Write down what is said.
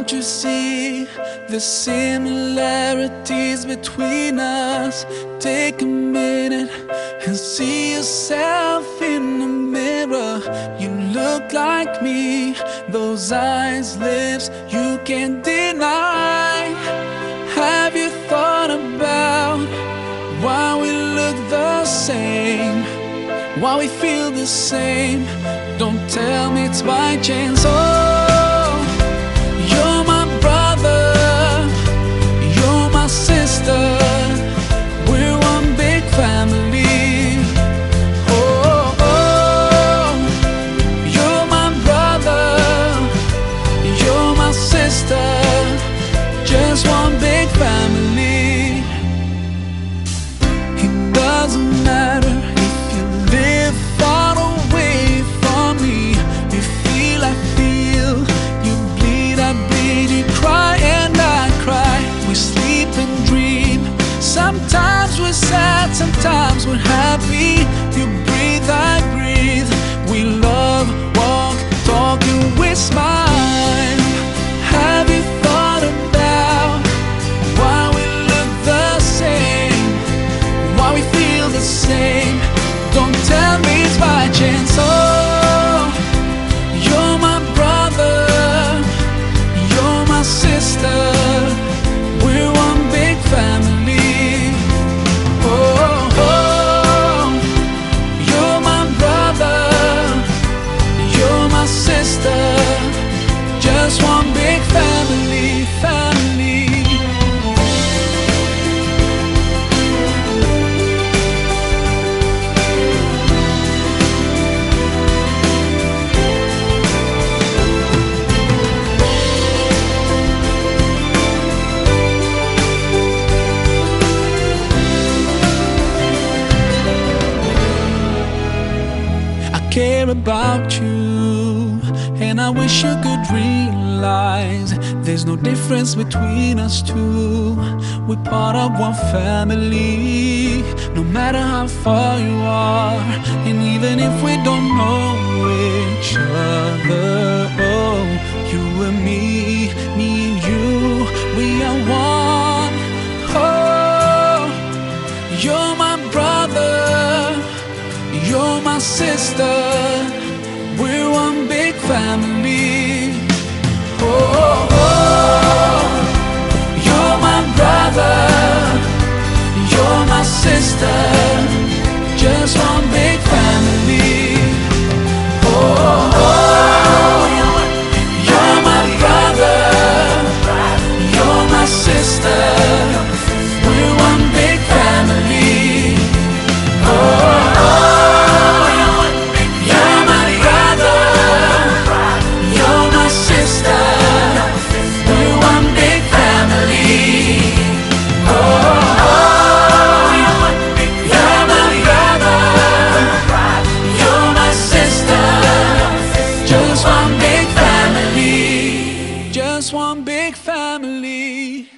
Can't you see the similarities between us? Take a minute and see yourself in the mirror. You look like me, those eyes, lips, you can't deny. Have you thought about why we look the same? Why we feel the same? Don't tell me it's by chance. Oh, you're my brother, you're my sister, we're one big family. Oh, oh, you're my brother, you're my sister, just one big family. It doesn't matter if you live far away from me. You feel, I feel, you bleed, I bleed, you cry and I cry. We sleep and dream, sometimes we're sad, sometimes we're happy. You breathe, I breathe, we love, walk, talk and we smile. Have you thought about why we look the same? Why we feel the same? Don't tell me it's by chance. Oh, you're my brother, you're my sister, we're one big family. Oh, oh, you're my brother, you're my sister, just one big family, family. I care about you, and I wish you could realize there's no difference between us two. We're part of one family, no matter how far you are, and even if we don't know each other. Oh, you and me and you, we are one. Oh, you're my brother, you're my sister, we're one big family. Oh, oh, you're my brother, you're my sister, just one big family. Oh, oh, you're my brother, you're my sister, we're one big family. Oh, just one big family.